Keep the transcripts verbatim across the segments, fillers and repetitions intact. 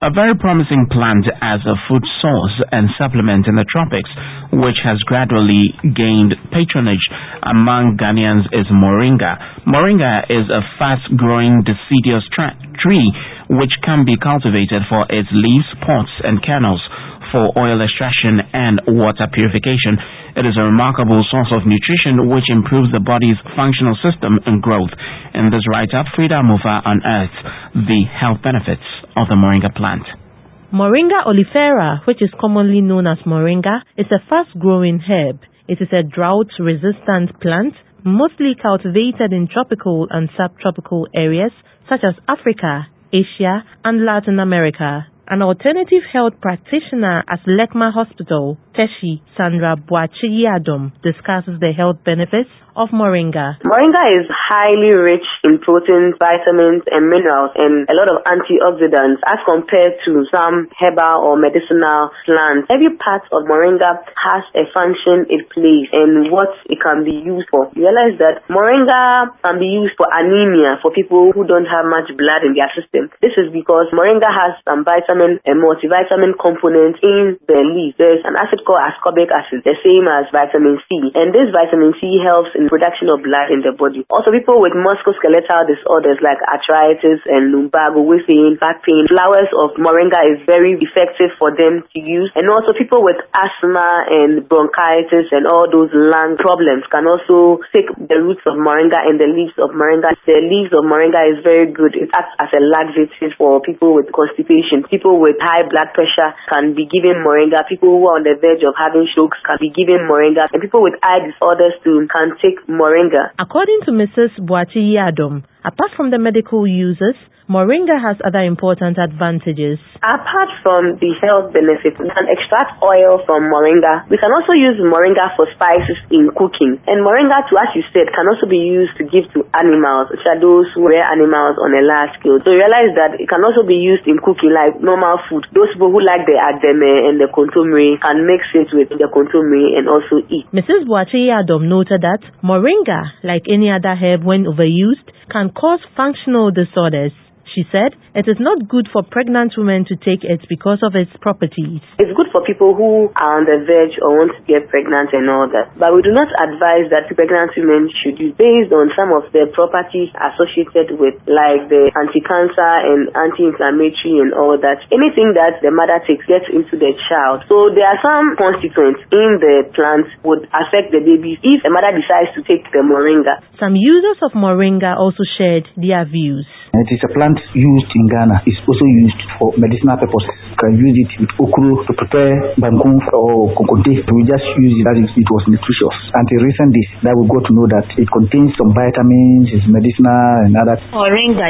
A very promising plant as a food source and supplement in the tropics, which has gradually gained patronage among Ghanaians, is moringa. Moringa is a fast-growing deciduous tra- tree which can be cultivated for its leaves, pods, and kernels for oil extraction and water purification. It is a remarkable source of nutrition which improves the body's functional system and growth. In this write-up, Frida Amofa unearths the health benefits of the moringa plant. Moringa oleifera, which is commonly known as moringa, is a fast-growing herb. It is a drought-resistant plant, mostly cultivated in tropical and subtropical areas such as Africa, Asia, and Latin America. An alternative health practitioner at Lekma Hospital, Teshi Sandra Boachiyi-Adom, discusses the health benefits of moringa. Moringa is highly rich in proteins, vitamins, and minerals, and a lot of antioxidants as compared to some herbal or medicinal plants. Every part of moringa has a function it plays and what it can be used for. You realize that moringa can be used for anemia for people who don't have much blood in their system. This is because moringa has some vitamin and multivitamin components in the leaf. There's an acid called ascorbic acid, the same as vitamin C, and this vitamin C helps in production of blood in the body. Also, people with musculoskeletal disorders like arthritis and lumbago, waist pain, back pain, flowers of moringa is very effective for them to use. And also, people with asthma and bronchitis and all those lung problems can also take the roots of moringa and the leaves of moringa. The leaves of moringa is very good. It acts as a laxative for people with constipation. People with high blood pressure can be given moringa. People who are on the verge of having strokes can be given moringa. And people with eye disorders too can take moringa. According to Missus Boachiyi-Adom, apart from the medical uses, moringa has other important advantages. Apart from the health benefits, we can extract oil from moringa. We can also use moringa for spices in cooking. And moringa, too, as you said, can also be used to give to animals, which are those who rear animals on a large scale. So you realize that it can also be used in cooking like normal food. Those people who like the ademe and the kontomire can mix it with the kontomire and also eat. Missus Boachiyi-Adom noted that moringa, like any other herb when overused, can cause functional disorders. She said it is not good for pregnant women to take it because of its properties. It's good for people who are on the verge or want to get pregnant and all that. But we do not advise that pregnant women should use based on some of the properties associated with like the anti-cancer and anti-inflammatory and all that. Anything that the mother takes gets into the child. So there are some consequences in the plant would affect the baby if the mother decides to take the moringa. Some users of moringa also shared their views. It is a plant used in Ghana. It's also used for medicinal purposes. You can use it with okro to prepare banku or kokonte. We just use it as it was nutritious. Until recent days, that we got to know that it contains some vitamins, it's medicinal and other. Moringa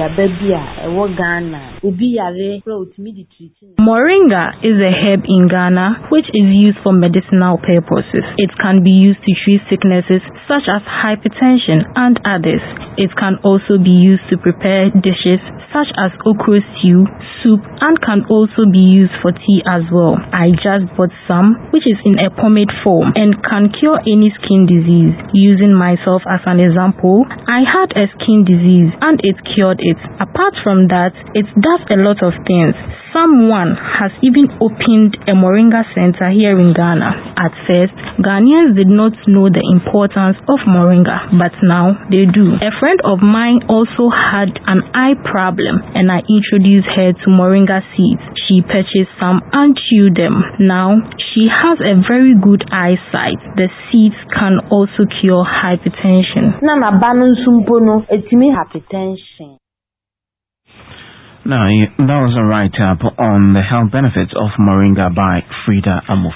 is a herb in Ghana which is used for medicinal purposes. It can be used to treat sicknesses such as hypertension and others. It can also be used to prepare dishes such as okra stew, soup, and can also be used for tea as well. I just bought some, which is in a pomade form and can cure any skin disease. Using myself as an example, I had a skin disease and it cured it. Apart from that, it does a lot of things. Someone has even opened a moringa center here in Ghana. At first, Ghanaians did not know the importance of moringa, but now they do. A friend of mine also had an eye problem and I introduced her to moringa seeds. She purchased some and chewed them. Now, she has a very good eyesight. The seeds can also cure hypertension. hypertension. Now, that was a write-up on the health benefits of moringa by Frida Amofa.